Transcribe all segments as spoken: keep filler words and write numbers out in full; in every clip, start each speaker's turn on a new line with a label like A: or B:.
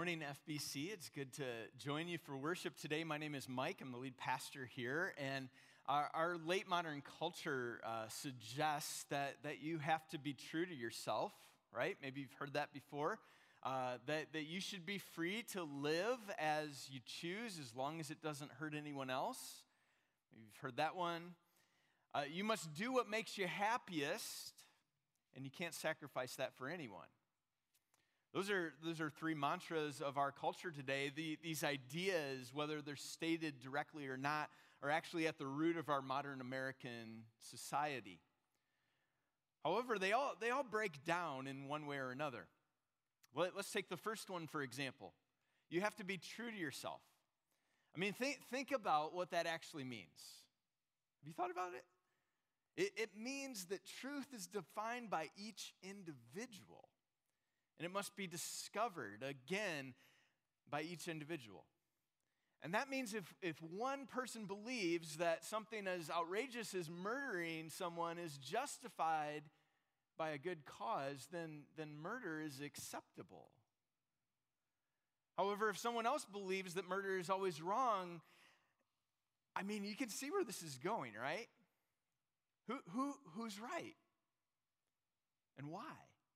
A: morning, F B C. It's good to join you for worship today. My name is Mike. I'm the lead pastor here, and our, our late modern culture uh, suggests that, that you have to be true to yourself, right? Maybe you've heard that before, uh, that, that you should be free to live as you choose as long as it doesn't hurt anyone else. Maybe you've heard that one. Uh, you must do what makes you happiest, and you can't sacrifice that for anyone. Those are, those are three mantras of our culture today. The, these ideas, whether they're stated directly or not, are actually at the root of our modern American society. However, they all, they all break down in one way or another. Well, let's take the first one, for example. You have to be true to yourself. I mean, think, think about what that actually means. Have you thought about it? It, it means that truth is defined by each individual. And it must be discovered, again, by each individual. And that means if, if one person believes that something as outrageous as murdering someone is justified by a good cause, then, then murder is acceptable. However, if someone else believes that murder is always wrong, I mean, you can see where this is going, right? Who, who, who's right? And why?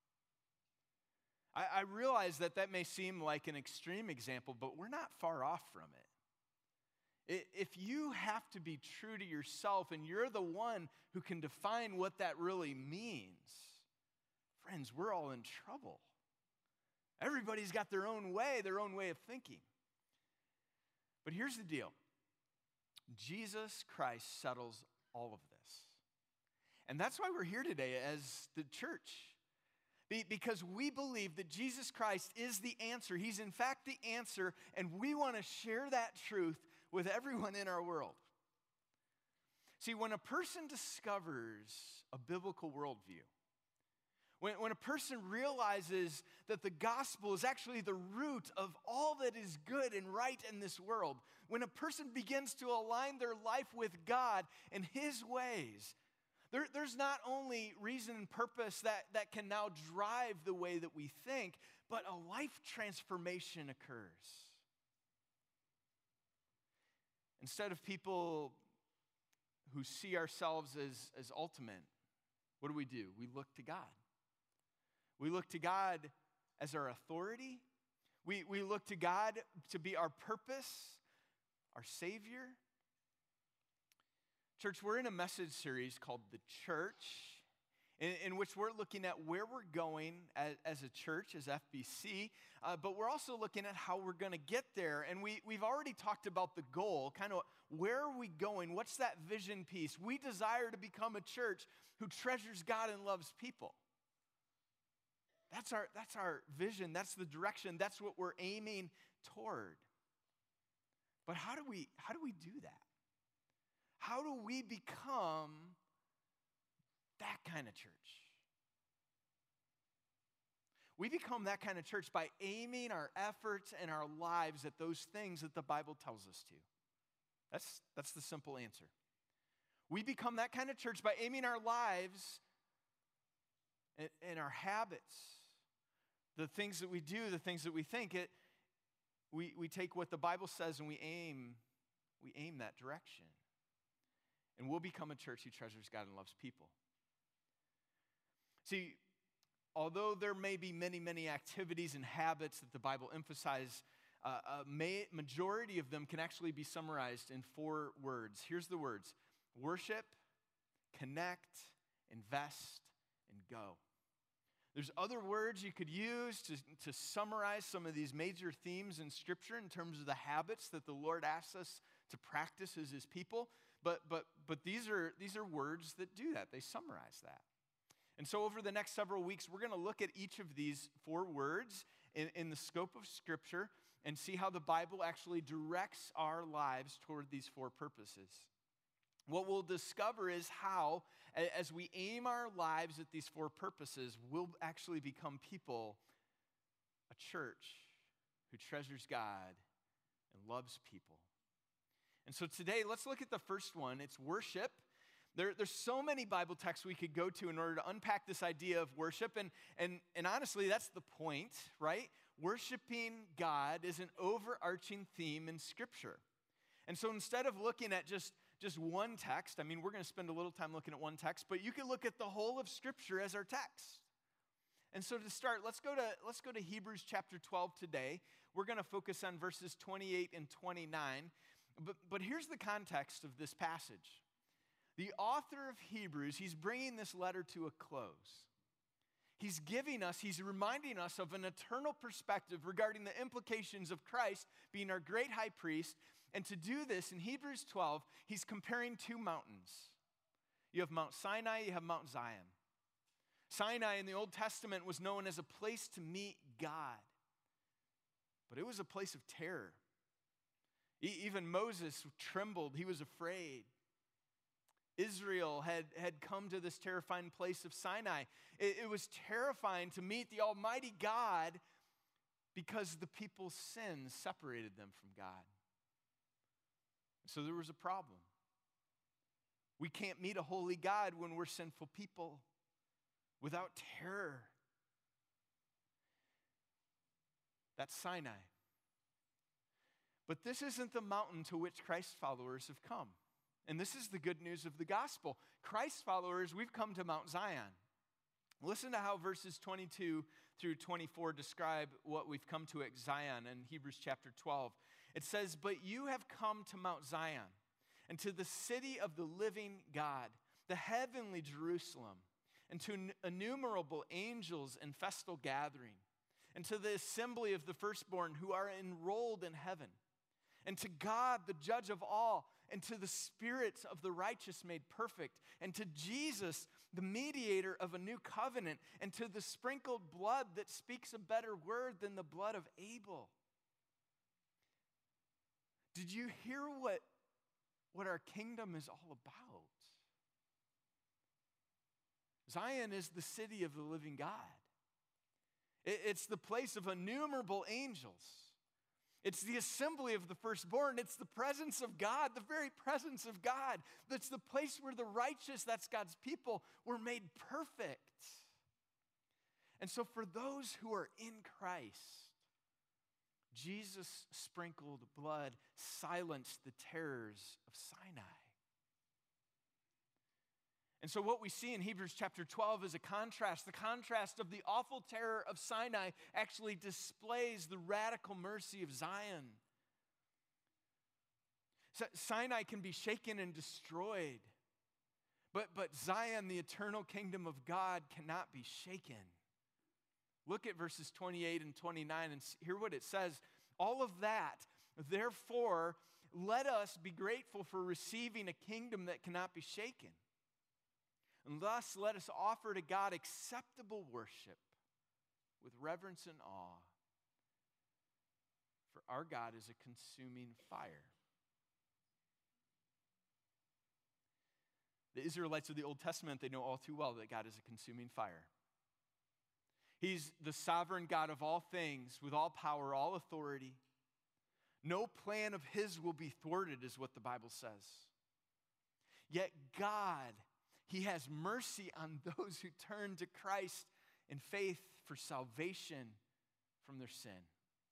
A: I realize that that may seem like an extreme example, but we're not far off from it. If you have to be true to yourself and you're the one who can define what that really means, friends, we're all in trouble. Everybody's got their own way, their own way of thinking. But here's the deal. Jesus Christ settles all of this. And that's why we're here today as the church. Because we believe that Jesus Christ is the answer. He's in fact the answer, and we want to share that truth with everyone in our world. See, when a person discovers a biblical worldview, when, when a person realizes that the gospel is actually the root of all that is good and right in this world, when a person begins to align their life with God and His ways, There, there's not only reason and purpose that, that can now drive the way that we think, but a life transformation occurs. Instead of people who see ourselves as, as ultimate, what do we do? We look to God. We look to God as our authority. We, we look to God to be our purpose, our Savior. Church, we're in a message series called The Church, in, in which we're looking at where we're going as, as a church, as F B C, uh, but we're also looking at how we're going to get there. And we, we've already talked about the goal, kind of where are we going? What's that vision piece? We desire to become a church who treasures God and loves people. That's our, that's our vision. That's the direction. That's what we're aiming toward. But how do we, how do we do that? How do we become that kind of church? We become that kind of church by aiming our efforts and our lives at those things that the Bible tells us to. That's, that's the simple answer. We become that kind of church by aiming our lives and, and our habits, the things that we do, the things that we think. It, we, we take what the Bible says and we aim, we aim that direction. And we'll become a church who treasures God and loves people. See, although there may be many, many activities and habits that the Bible emphasizes, uh, a may, majority of them can actually be summarized in four words. Here's the words: worship, connect, invest, and go. There's other words you could use to, to summarize some of these major themes in Scripture in terms of the habits that the Lord asks us to practice as His people. But but but these are these are words that do that. They summarize that. And so over the next several weeks, we're going to look at each of these four words in, in the scope of Scripture and see how the Bible actually directs our lives toward these four purposes. What we'll discover is how, as we aim our lives at these four purposes, we'll actually become people, a church who treasures God and loves people. And so today, let's look at the first one. It's worship. There, there's so many Bible texts we could go to in order to unpack this idea of worship. And, and, and honestly, that's the point, right? worshiping God is an overarching theme in Scripture. And so instead of looking at just, just one text, I mean, we're going to spend a little time looking at one text, but you can look at the whole of Scripture as our text. And so to start, let's go to, let's go to Hebrews chapter twelve today. We're going to focus on verses twenty-eight and twenty-nine. But, but here's the context of this passage. The author of Hebrews, he's bringing this letter to a close. He's giving us, he's reminding us of an eternal perspective regarding the implications of Christ being our great high priest. And to do this, in Hebrews twelve, he's comparing two mountains. You have Mount Sinai, you have Mount Zion. Sinai in the Old Testament was known as a place to meet God, but it was a place of terror. E- even Moses trembled, he was afraid. Israel had, had come to this terrifying place of Sinai. It, it was terrifying to meet the Almighty God because the people's sins separated them from God. So there was a problem. We can't meet a holy God when we're sinful people without terror. That's Sinai. But this isn't the mountain to which Christ's followers have come. And this is the good news of the gospel. Christ's followers, we've come to Mount Zion. Listen to how verses twenty-two through twenty-four describe what we've come to at Zion in Hebrews chapter twelve. It says, "But you have come to Mount Zion, and to the city of the living God, the heavenly Jerusalem, and to innumerable angels in festal gathering, and to the assembly of the firstborn who are enrolled in heaven, and to God, the judge of all, and to the spirits of the righteous made perfect, and to Jesus, the mediator of a new covenant, and to the sprinkled blood that speaks a better word than the blood of Abel." Did you hear what, what our kingdom is all about? Zion is the city of the living God. It, it's the place of innumerable angels. It's the assembly of the firstborn. It's the presence of God, the very presence of God. That's the place where the righteous, that's God's people, were made perfect. And so for those who are in Christ, Jesus' sprinkled blood silenced the terrors of Sinai. And so what we see in Hebrews chapter twelve is a contrast. The contrast of the awful terror of Sinai actually displays the radical mercy of Zion. So Sinai can be shaken and destroyed, but, but Zion, the eternal kingdom of God, cannot be shaken. Look at verses twenty-eight and twenty-nine and hear what it says. All of that, therefore, let us be grateful for receiving a kingdom that cannot be shaken. And thus, let us offer to God acceptable worship with reverence and awe. For our God is a consuming fire. The Israelites of the Old Testament, they know all too well that God is a consuming fire. He's the sovereign God of all things, with all power, all authority. No plan of his will be thwarted, is what the Bible says. Yet God, he has mercy on those who turn to Christ in faith for salvation from their sin.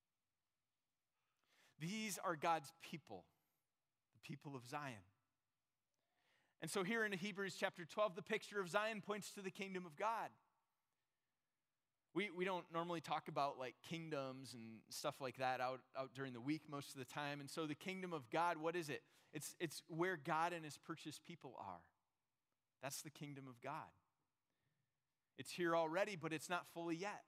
A: These are God's people, the people of Zion. And so here in Hebrews chapter twelve, the picture of Zion points to the kingdom of God. We, we don't normally talk about like kingdoms and stuff like that out, out during the week most of the time. And so the kingdom of God, what is it? It's, it's where God and his purchased people are. That's the kingdom of God. It's here already, but it's not fully yet.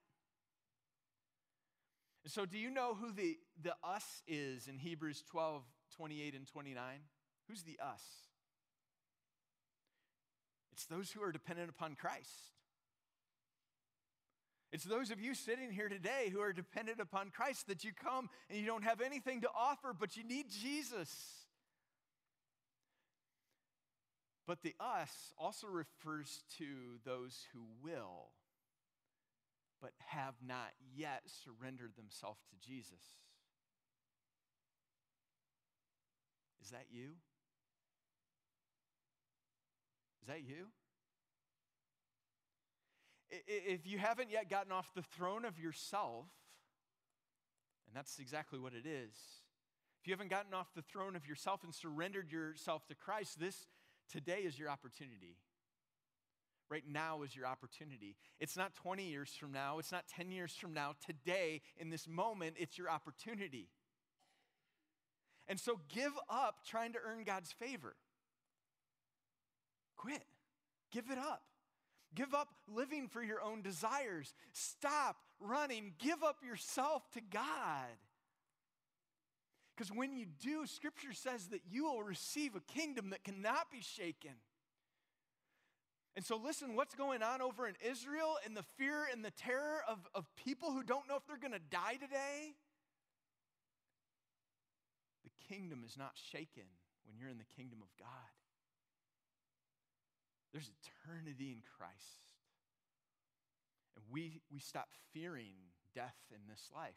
A: And so do you know who the, the us is in Hebrews twelve, twenty-eight and twenty-nine? Who's the us? It's those who are dependent upon Christ. It's those of you sitting here today who are dependent upon Christ, that you come and you don't have anything to offer, but you need Jesus. But the us also refers to those who will, but have not yet surrendered themselves to Jesus. Is that you? Is that you? If you haven't yet gotten off the throne of yourself And that's exactly what it is. If you haven't gotten off the throne of yourself and surrendered yourself to Christ, this today is your opportunity. Right now is your opportunity. It's not twenty years from now. It's not ten years from now. Today, in this moment, it's your opportunity. And so give up trying to earn God's favor. Quit. Give it up. Give up living for your own desires. Stop running. Give up yourself to God. Because when you do, Scripture says that you will receive a kingdom that cannot be shaken. And so listen, what's going on over in Israel and the fear and the terror of, of people who don't know if they're going to die today? The kingdom is not shaken when you're in the kingdom of God. There's eternity in Christ. And we, we stop fearing death in this life.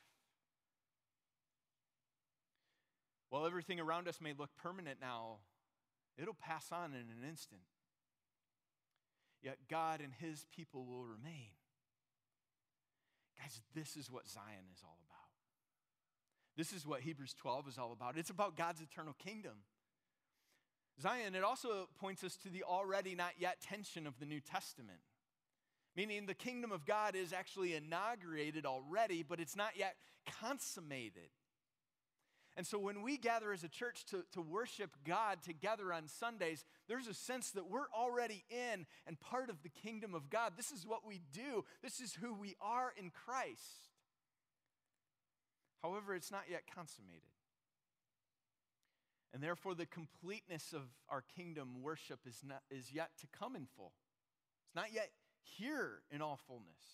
A: While everything around us may look permanent now, it'll pass on in an instant. Yet God and his people will remain. Guys, this is what Zion is all about. This is what Hebrews twelve is all about. It's about God's eternal kingdom. Zion, it also points us to the already not yet tension of the New Testament. Meaning the kingdom of God is actually inaugurated already, but it's not yet consummated. And so when we gather as a church to, to worship God together on Sundays, there's a sense that we're already in and part of the kingdom of God. This is what we do. This is who we are in Christ. However, it's not yet consummated. And therefore, the completeness of our kingdom worship is, not, is yet to come in full. It's not yet here in all fullness.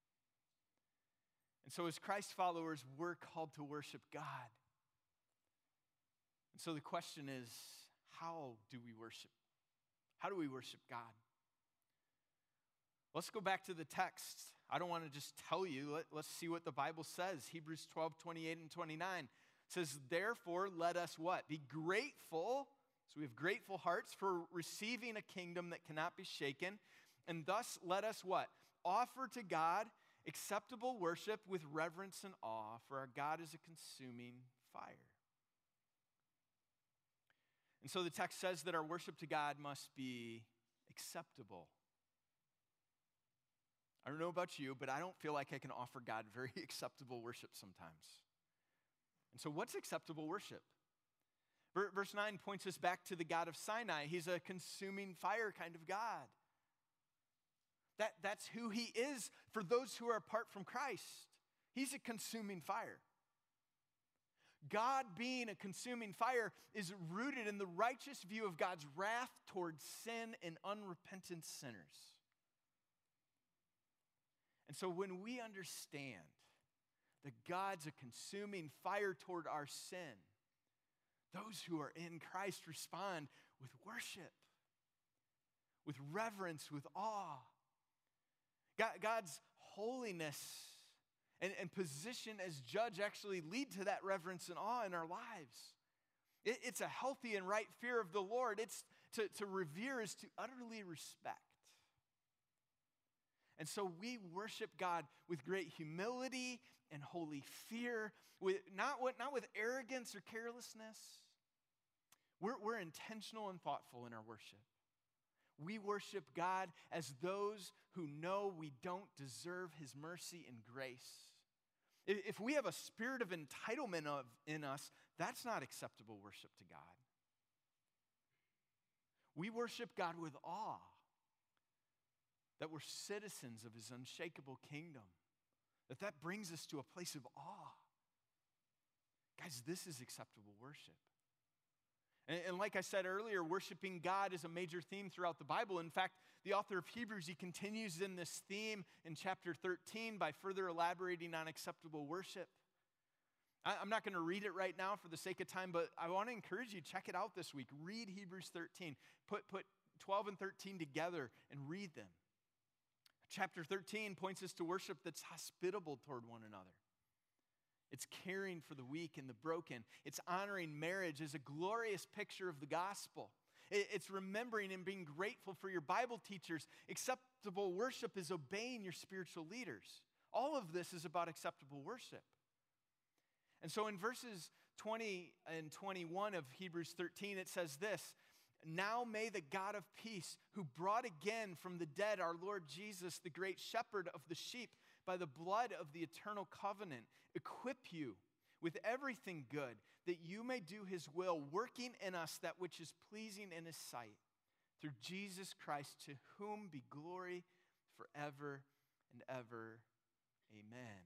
A: And so as Christ followers, we're called to worship God. And so the question is, how do we worship? How do we worship God? Let's go back to the text. I don't want to just tell you. Let, let's see what the Bible says. Hebrews twelve, twenty-eight and twenty-nine says, therefore, let us what? Be grateful. So we have grateful hearts for receiving a kingdom that cannot be shaken. And thus, let us what? Offer to God acceptable worship with reverence and awe, for our God is a consuming fire. And so the text says that our worship to God must be acceptable. I don't know about you, but I don't feel like I can offer God very acceptable worship sometimes. And so what's acceptable worship? Verse nine points us back to the God of Sinai. He's a consuming fire kind of God. That, that's who he is for those who are apart from Christ. He's a consuming fire. God being a consuming fire is rooted in the righteous view of God's wrath towards sin and unrepentant sinners. And so when we understand that God's a consuming fire toward our sin, those who are in Christ respond with worship, with reverence, with awe. God, God's holiness and, and position as judge actually lead to that reverence and awe in our lives. It, it's a healthy and right fear of the Lord. It's to, to revere is to utterly respect. And so we worship God with great humility and holy fear, with not, with, not with arrogance or carelessness. We're, we're intentional and thoughtful in our worship. We worship God as those who know we don't deserve his mercy and grace. If we have a spirit of entitlement of, in us, that's not acceptable worship to God. We worship God with awe, that we're citizens of his unshakable kingdom, that that brings us to a place of awe. Guys, this is acceptable worship. And, and like I said earlier, worshiping God is a major theme throughout the Bible. In fact, the author of Hebrews, he continues in this theme in chapter thirteen by further elaborating on acceptable worship. I, I'm not going to read it right now for the sake of time, but I want to encourage you, check it out this week. Read Hebrews thirteen. Put, put twelve and thirteen together and read them. Chapter thirteen points us to worship that's hospitable toward one another. It's caring for the weak and the broken. It's honoring marriage as a glorious picture of the gospel. It's remembering and being grateful for your Bible teachers. Acceptable worship is obeying your spiritual leaders. All of this is about acceptable worship. And so in verses twenty and twenty-one of Hebrews thirteen, it says this, "Now may the God of peace, who brought again from the dead our Lord Jesus, the great shepherd of the sheep, by the blood of the eternal covenant, equip you with everything good, that you may do his will, working in us that which is pleasing in his sight, through Jesus Christ, to whom be glory forever and ever. Amen."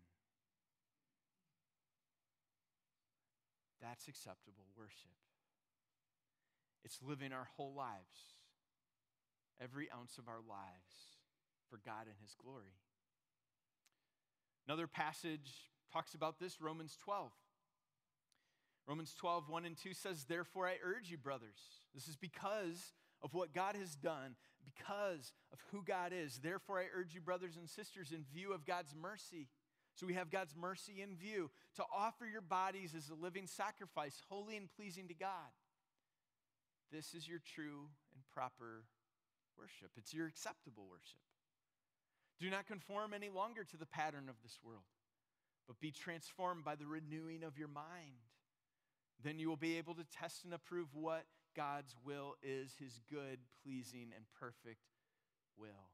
A: That's acceptable worship. It's living our whole lives, every ounce of our lives, for God and his glory. Another passage talks about this, Romans twelve. Romans twelve, one and two says, "Therefore I urge you, brothers," this is because of what God has done, because of who God is. "Therefore I urge you, brothers and sisters, in view of God's mercy," so we have God's mercy in view, "to offer your bodies as a living sacrifice, holy and pleasing to God. This is your true and proper worship." It's your acceptable worship. "Do not conform any longer to the pattern of this world, but be transformed by the renewing of your mind. Then you will be able to test and approve what God's will is, his good, pleasing, and perfect will."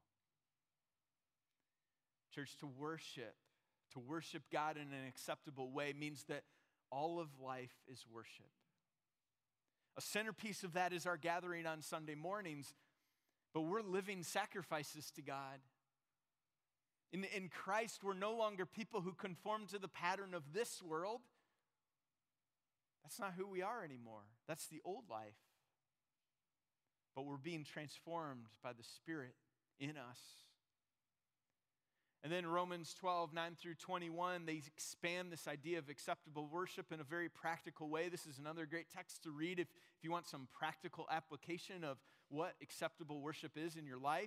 A: Church, to worship, to worship God in an acceptable way means that all of life is worship. A centerpiece of that is our gathering on Sunday mornings, but we're living sacrifices to God. In, in Christ, we're no longer people who conform to the pattern of this world. That's not who we are anymore. That's the old life. But we're being transformed by the Spirit in us. And then Romans twelve, nine through twenty-one, they expand this idea of acceptable worship in a very practical way. This is another great text to read if, if you want some practical application of what acceptable worship is in your life.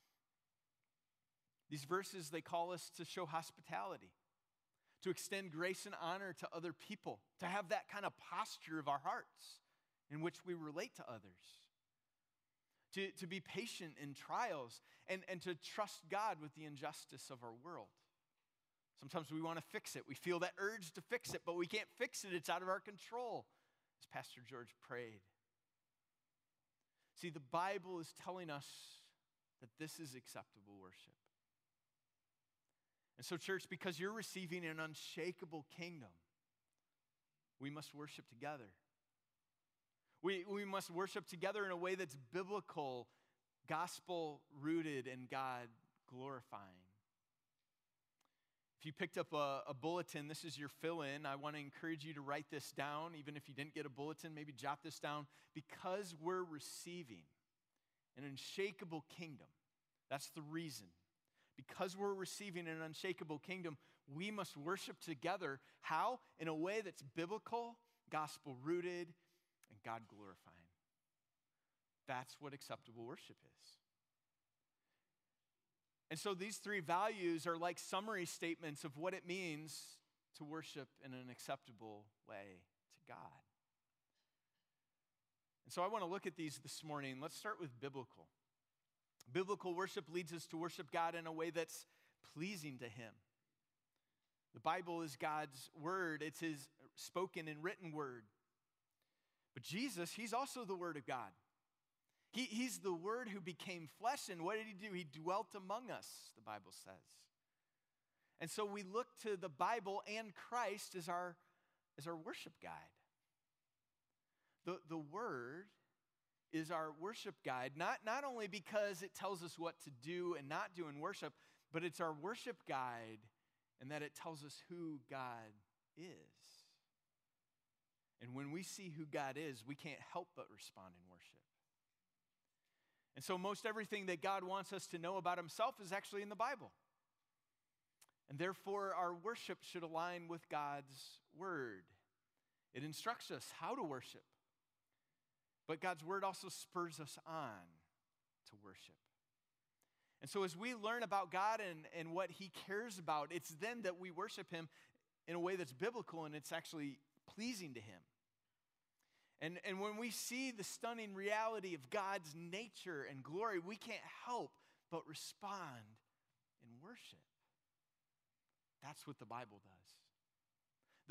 A: These verses, they call us to show hospitality, to extend grace and honor to other people, to have that kind of posture of our hearts in which we relate to others. To, to be patient in trials, and, and to trust God with the injustice of our world. Sometimes we want to fix it. We feel that urge to fix it, but we can't fix it. It's out of our control, as Pastor George prayed. See, the Bible is telling us that this is acceptable worship. And so, church, because you're receiving an unshakable kingdom, we must worship together. We, we must worship together in a way that's biblical, gospel-rooted, and God-glorifying. If you picked up a, a bulletin, this is your fill-in. I want to encourage you to write this down. Even if you didn't get a bulletin, maybe jot this down. Because we're receiving an unshakable kingdom, that's the reason. Because we're receiving an unshakable kingdom, we must worship together. How? In a way that's biblical, gospel-rooted, and God-glorifying. That's what acceptable worship is. And so these three values are like summary statements of what it means to worship in an acceptable way to God. And so I want to look at these this morning. Let's start with biblical. Biblical worship leads us to worship God in a way that's pleasing to him. The Bible is God's word. It's his spoken and written word. But Jesus, he's also the Word of God. He, he's the Word who became flesh, and what did he do? He dwelt among us, the Bible says. And so we look to the Bible and Christ as our, as our worship guide. The, the Word is our worship guide, not, not only because it tells us what to do and not do in worship, but it's our worship guide in that it tells us who God is. And when we see who God is, we can't help but respond in worship. And so most everything that God wants us to know about himself is actually in the Bible. And therefore, our worship should align with God's word. It instructs us how to worship. But God's word also spurs us on to worship. And so as we learn about God and, and what he cares about, it's then that we worship him in a way that's biblical and it's actually pleasing to him. And, and when we see the stunning reality of God's nature and glory, we can't help but respond in worship. That's what the Bible does.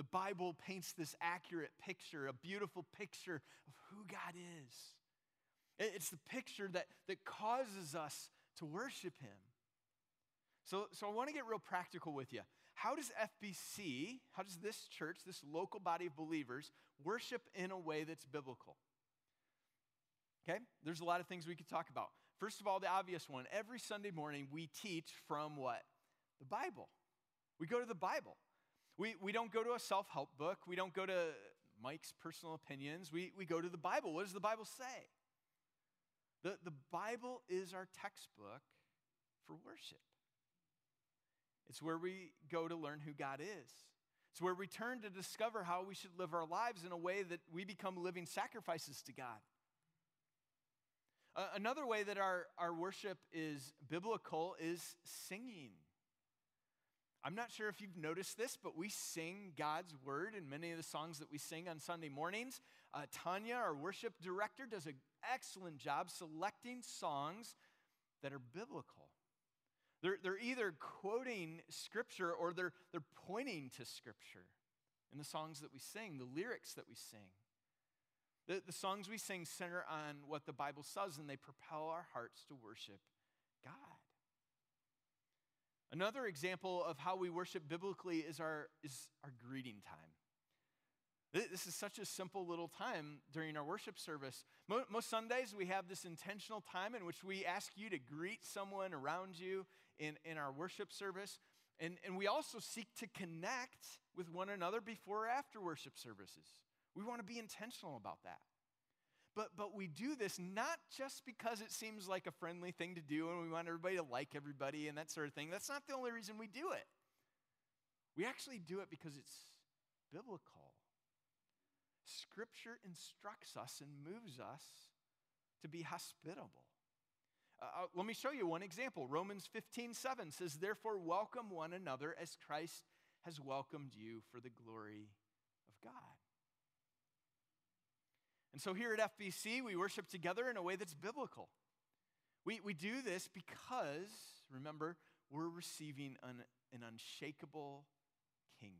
A: The Bible paints this accurate picture, a beautiful picture of who God is. It's the picture that, that causes us to worship him. So, so I want to get real practical with you. How does F B C, how does this church, this local body of believers, worship in a way that's biblical? Okay, there's a lot of things we could talk about. First of all, the obvious one, every Sunday morning we teach from what? The Bible. We go to the Bible. We, we don't go to a self-help book. We don't go to Mike's personal opinions. We, we go to the Bible. What does the Bible say? The, the Bible is our textbook for worship. It's where we go to learn who God is. It's where we turn to discover how we should live our lives in a way that we become living sacrifices to God. Uh, another way that our, our worship is biblical is singing. I'm not sure if you've noticed this, but we sing God's word in many of the songs that we sing on Sunday mornings. Uh, Tanya, our worship director, does an excellent job selecting songs that are biblical. They're, they're either quoting Scripture or they're, they're pointing to Scripture in the songs that we sing, the lyrics that we sing. The, the songs we sing center on what the Bible says, and they propel our hearts to worship God. Another example of how we worship biblically is our, is our greeting time. This is such a simple little time during our worship service. Most Sundays we have this intentional time in which we ask you to greet someone around you in, in our worship service. And, and we also seek to connect with one another before or after worship services. We want to be intentional about that. But, but we do this not just because it seems like a friendly thing to do and we want everybody to like everybody and that sort of thing. That's not the only reason we do it. We actually do it because it's biblical. Scripture instructs us and moves us to be hospitable. Uh, let me show you one example. Romans fifteen seven says, "Therefore welcome one another as Christ has welcomed you for the glory of God." And so here at F B C, we worship together in a way that's biblical. We, we do this because, remember, we're receiving an, an unshakable kingdom.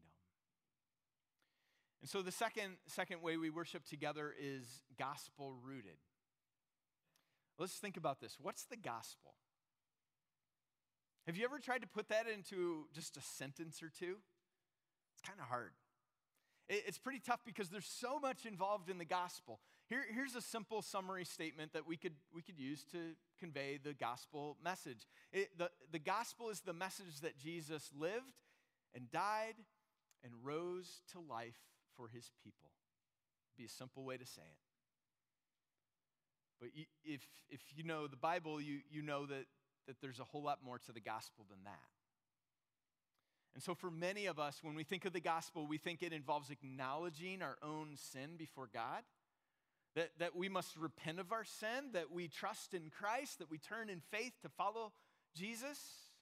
A: And so the second, second way we worship together is gospel-rooted. Let's think about this. What's the gospel? Have you ever tried to put that into just a sentence or two? It's kind of hard. It's pretty tough because there's so much involved in the gospel. Here, here's a simple summary statement that we could, we could use to convey the gospel message. It, the, the gospel is the message that Jesus lived and died and rose to life for his people. It'd be a simple way to say it. But you, if, if you know the Bible, you, you know that, that there's a whole lot more to the gospel than that. And so for many of us, when we think of the gospel, we think it involves acknowledging our own sin before God, that, that we must repent of our sin, that we trust in Christ, that we turn in faith to follow Jesus.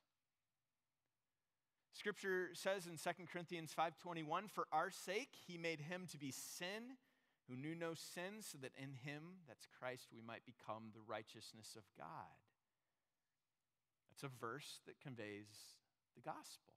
A: Scripture says in Second Corinthians five twenty-one, "For our sake he made him to be sin who knew no sin, so that in him," that's Christ, "we might become the righteousness of God." That's a verse that conveys the gospel.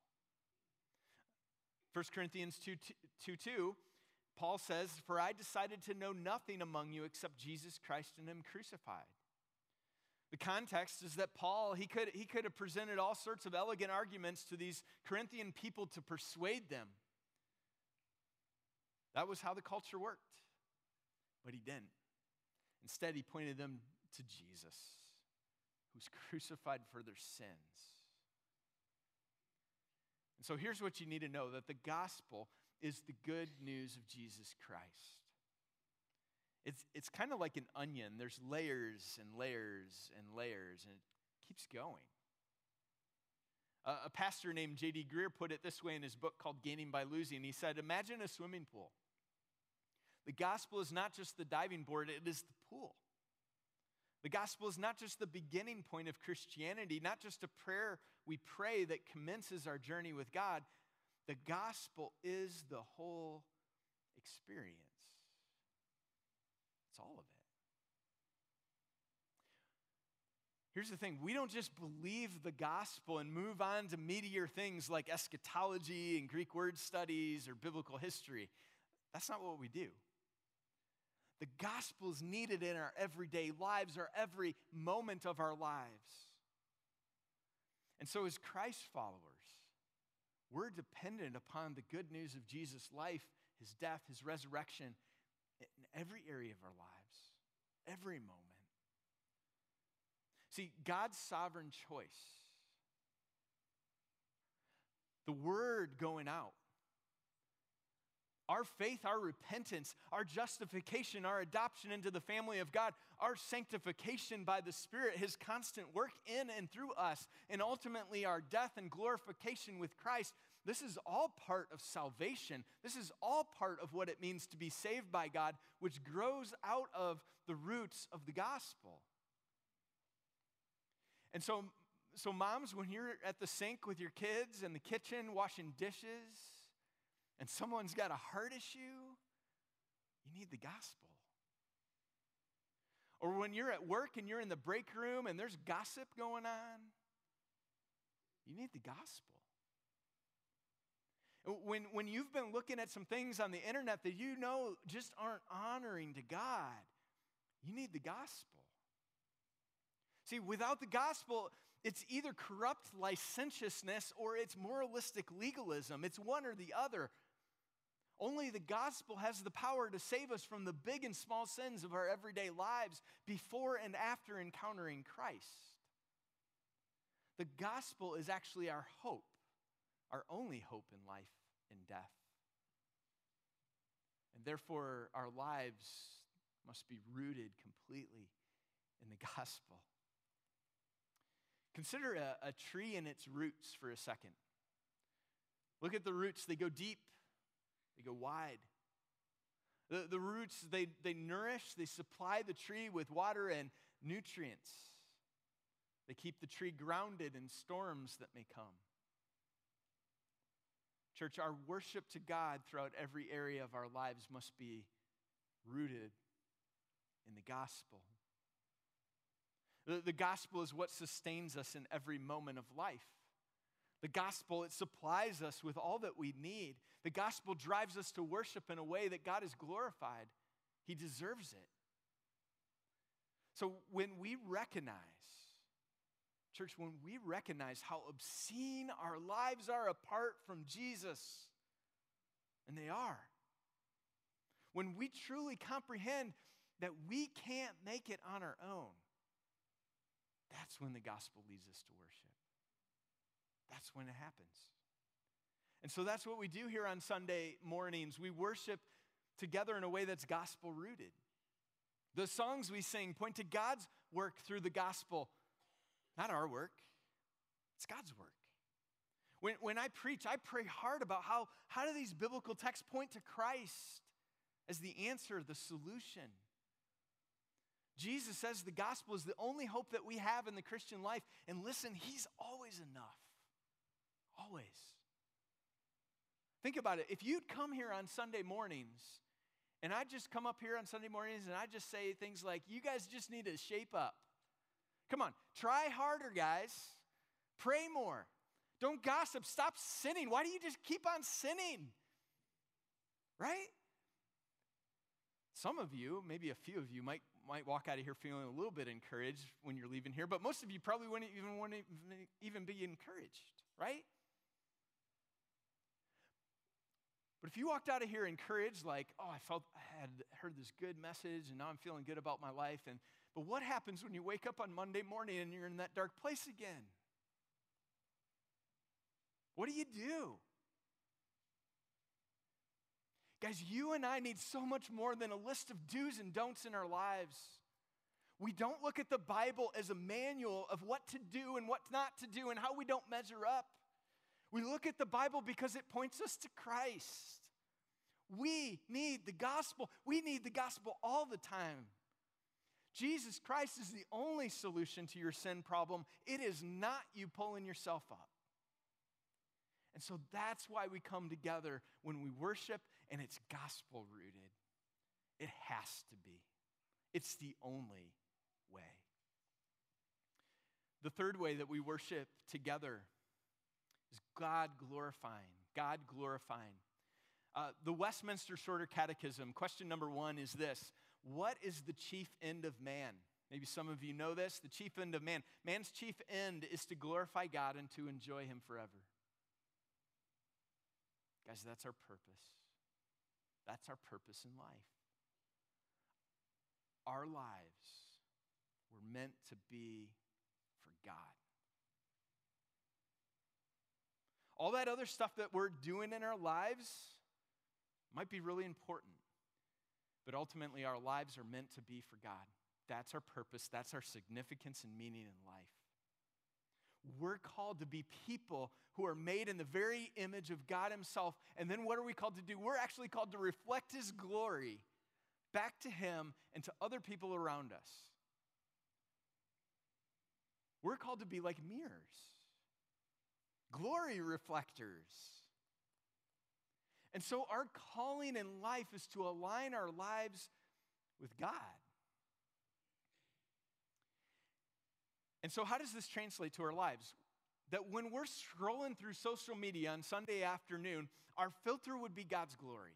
A: First Corinthians two two, Paul says, "For I decided to know nothing among you except Jesus Christ and him crucified." The context is that Paul, he could, he could have presented all sorts of elegant arguments to these Corinthian people to persuade them. That was how the culture worked. But he didn't. Instead, he pointed them to Jesus, who was crucified for their sins. And so here's what you need to know, that the gospel is the good news of Jesus Christ. It's, it's kind of like an onion. There's layers and layers and layers, and it keeps going. Uh, a pastor named J D Greer put it this way in his book called Gaining by Losing. He said, "Imagine a swimming pool. The gospel is not just the diving board, it is the pool. The gospel is not just the beginning point of Christianity, not just a prayer we pray that commences our journey with God. The gospel is the whole experience. It's all of it." Here's the thing, we don't just believe the gospel and move on to meatier things like eschatology and Greek word studies or biblical history. That's not what we do. The gospel is needed in our everyday lives, our every moment of our lives. And so as Christ followers, we're dependent upon the good news of Jesus' life, his death, his resurrection in every area of our lives, every moment. See, God's sovereign choice, the word going out, our faith, our repentance, our justification, our adoption into the family of God, our sanctification by the Spirit, his constant work in and through us, and ultimately our death and glorification with Christ, this is all part of salvation. This is all part of what it means to be saved by God, which grows out of the roots of the gospel. And so, so moms, when you're at the sink with your kids in the kitchen washing dishes, and someone's got a heart issue, you need the gospel. Or when you're at work and you're in the break room and there's gossip going on, you need the gospel. When, when you've been looking at some things on the internet that you know just aren't honoring to God, you need the gospel. See, without the gospel, it's either corrupt licentiousness or it's moralistic legalism. It's one or the other. Only the gospel has the power to save us from the big and small sins of our everyday lives before and after encountering Christ. The gospel is actually our hope, our only hope in life and death. And therefore, our lives must be rooted completely in the gospel. Consider a, a tree and its roots for a second. Look at the roots. They go deep. They go wide. The, the roots, they, they nourish, they supply the tree with water and nutrients. They keep the tree grounded in storms that may come. Church, our worship to God throughout every area of our lives must be rooted in the gospel. The, the gospel is what sustains us in every moment of life. The gospel, it supplies us with all that we need. The gospel drives us to worship in a way that God is glorified. He deserves it. So when we recognize, church, when we recognize how obscene our lives are apart from Jesus, and they are, when we truly comprehend that we can't make it on our own, that's when the gospel leads us to worship. That's when it happens. And so that's what we do here on Sunday mornings. We worship together in a way that's gospel rooted. The songs we sing point to God's work through the gospel, not our work. It's God's work. When, when I preach, I pray hard about how, how do these biblical texts point to Christ as the answer, the solution. Jesus says the gospel is the only hope that we have in the Christian life. And listen, he's always enough. Always. Think about it. If you'd come here on Sunday mornings, and I just come up here on Sunday mornings and I just say things like, you guys just need to shape up. Come on, try harder, guys. Pray more. Don't gossip. Stop sinning. Why do you just keep on sinning? Right? Some of you, maybe a few of you, might, might walk out of here feeling a little bit encouraged when you're leaving here, but most of you probably wouldn't even want to even be encouraged, right? But if you walked out of here encouraged, like, oh, I felt I had heard this good message and now I'm feeling good about my life, and but what happens when you wake up on Monday morning and you're in that dark place again? What do you do? Guys, you and I need so much more than a list of do's and don'ts in our lives. We don't look at the Bible as a manual of what to do and what not to do and how we don't measure up. We look at the Bible because it points us to Christ. We need the gospel. We need the gospel all the time. Jesus Christ is the only solution to your sin problem. It is not you pulling yourself up. And so that's why we come together when we worship, and it's gospel rooted. It has to be. It's the only way. The third way that we worship together is God glorifying. God glorifying. Uh, the Westminster Shorter Catechism, question number one is this: what is the chief end of man? Maybe some of you know this. The chief end of man. Man's chief end is to glorify God and to enjoy him forever. Guys, that's our purpose. That's our purpose in life. Our lives were meant to be for God. All that other stuff that we're doing in our lives might be really important, but ultimately our lives are meant to be for God. That's our purpose. That's our significance and meaning in life. We're called to be people who are made in the very image of God himself. And then what are we called to do? We're actually called to reflect his glory back to him and to other people around us. We're called to be like mirrors, glory reflectors. And so our calling in life is to align our lives with God. And so how does this translate to our lives? That when we're scrolling through social media on Sunday afternoon, our filter would be God's glory.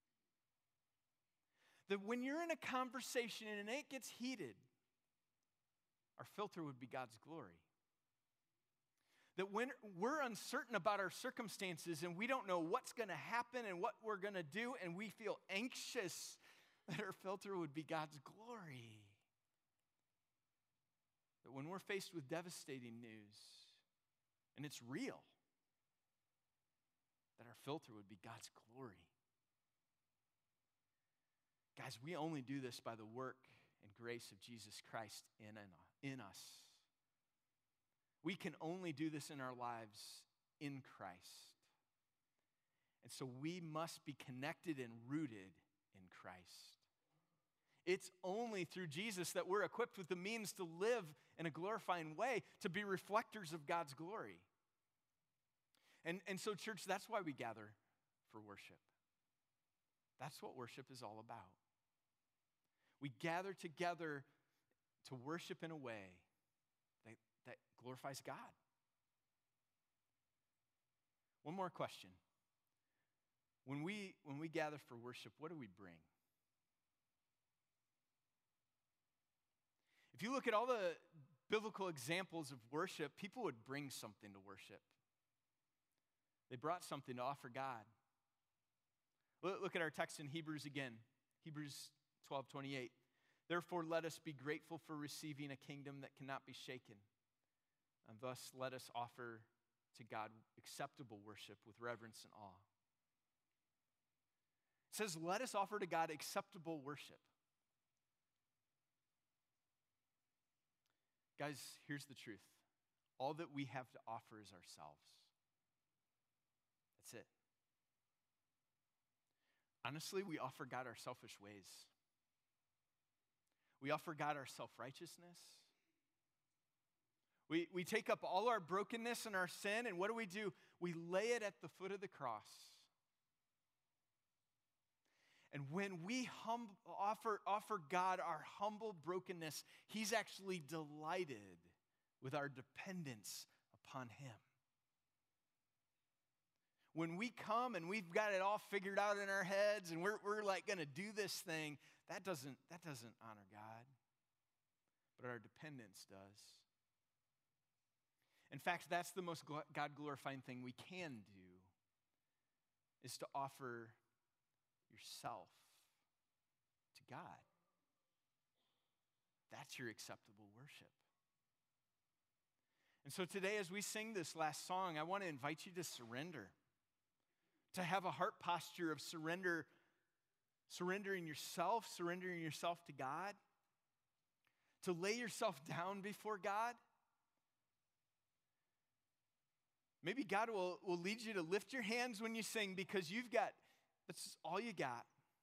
A: That when you're in a conversation and it gets heated, our filter would be God's glory. That when we're uncertain about our circumstances and we don't know what's going to happen and what we're going to do and we feel anxious, that our filter would be God's glory. That when we're faced with devastating news, and it's real, that our filter would be God's glory. Guys, we only do this by the work and grace of Jesus Christ in, in us. We can only do this in our lives in Christ. And so we must be connected and rooted in Christ. It's only through Jesus that we're equipped with the means to live in a glorifying way, to be reflectors of God's glory. And, and so, church, that's why we gather for worship. That's what worship is all about. We gather together to worship in a way that, that glorifies God. One more question. When we, when we gather for worship, what do we bring? If you look at all the biblical examples of worship, people would bring something to worship. They brought something to offer God. Look at our text in Hebrews again. Hebrews twelve twenty-eight. Therefore, let us be grateful for receiving a kingdom that cannot be shaken. And thus, let us offer to God acceptable worship with reverence and awe. It says, let us offer to God acceptable worship. Guys, here's the truth. All that we have to offer is ourselves. That's it. Honestly, we offer God our selfish ways. We offer God our self-righteousness. We, we take up all our brokenness and our sin, and what do we do? We lay it at the foot of the cross. And when we hum, offer, offer God our humble brokenness, he's actually delighted with our dependence upon him. When we come and we've got it all figured out in our heads and we're, we're like going to do this thing, that doesn't, that doesn't honor God. But our dependence does. In fact, that's the most God-glorifying thing we can do, is to offer yourself to God. That's your acceptable worship. And so today, as we sing this last song, I want to invite you to surrender, to have a heart posture of surrender, surrendering yourself, surrendering yourself to God, to lay yourself down before God. Maybe God will, will lead you to lift your hands when you sing because you've got, that's all you got.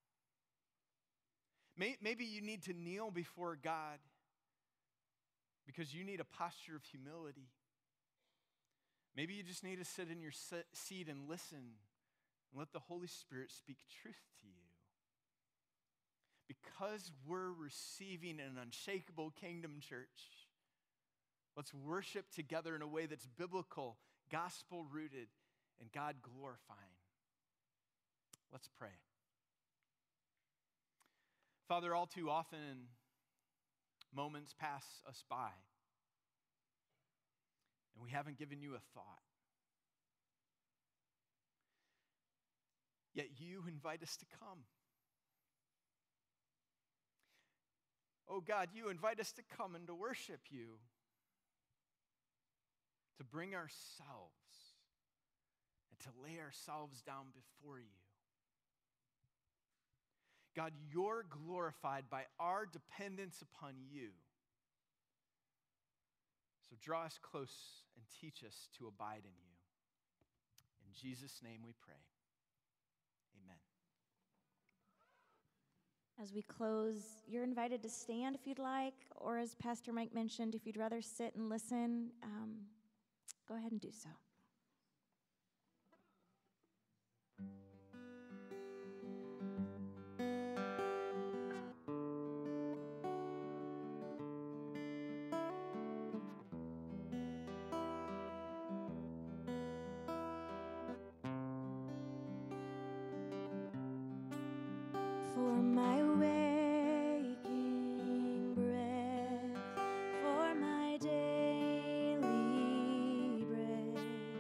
A: Maybe you need to kneel before God because you need a posture of humility. Maybe you just need to sit in your seat and listen and let the Holy Spirit speak truth to you. Because we're receiving an unshakable kingdom, church, Let's worship together in a way that's biblical, gospel-rooted, and God-glorifying. Let's pray. Father, all too often, moments pass us by, and we haven't given you a thought. Yet you invite us to come. Oh God, you invite us to come and to worship you, to bring ourselves and to lay ourselves down before you. God, you're glorified by our dependence upon you. So draw us close and teach us to abide in you. In Jesus' name we pray. Amen.
B: As we close, you're invited to stand if you'd like, or as Pastor Mike mentioned, if you'd rather sit and listen, um, go ahead and do so. For my waking breath, for my daily bread,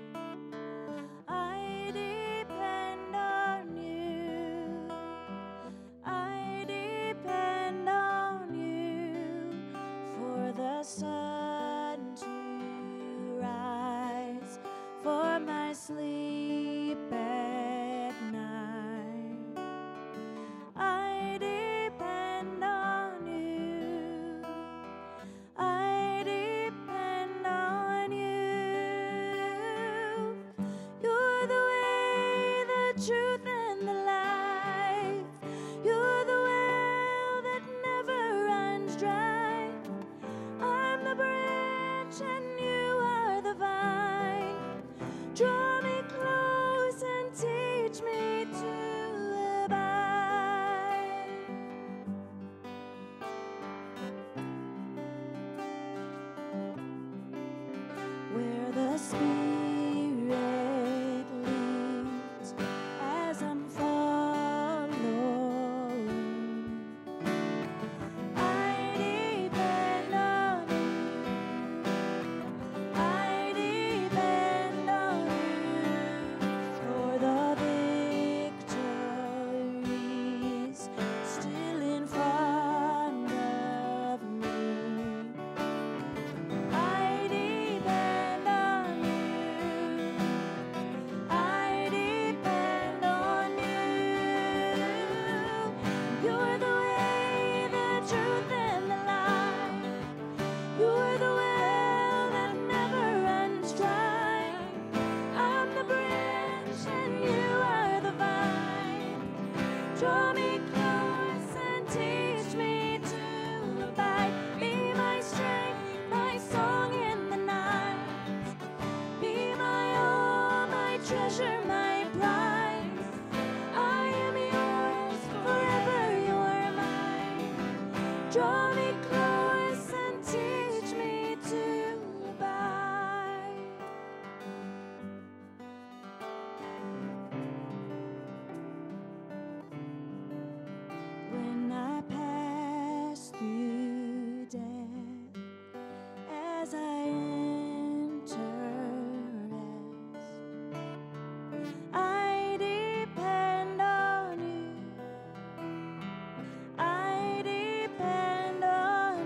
B: I depend on you. I depend on you for the sun to rise, for my sleep at night. I depend on you. I depend on you. You're the way, the truth, and the life. You're the well that never runs dry. I'm the branch and you are the vine. Draw me close and teach me to abide. Where the Spirit leads, as I'm following, I depend on you. I depend on you for the victories still in front of me. I depend on you. I depend on you. You're the way, the truth, and the life. You're the well that never runs dry. I'm the branch and you are the vine. Draw me close and teach me to abide. Be my strength, my song in the night. Be my all, my treasure, my prize. I am yours, forever you're mine. Draw me close and teach me to abide. When I pass through death, as I enter rest, I depend on you. I depend on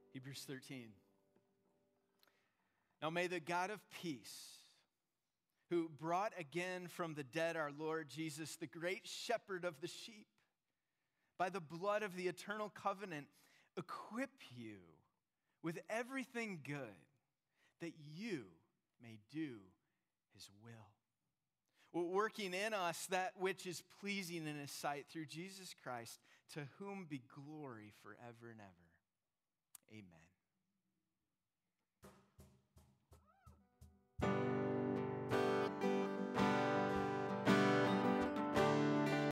A: Hebrews thirteen. Now may the God of peace, who brought again from the dead our Lord Jesus, the great shepherd of the sheep, by the blood of the eternal covenant, equip you with everything good, that you may do his will, working in us that which is pleasing in his sight through Jesus Christ, to whom be glory forever and ever. Amen.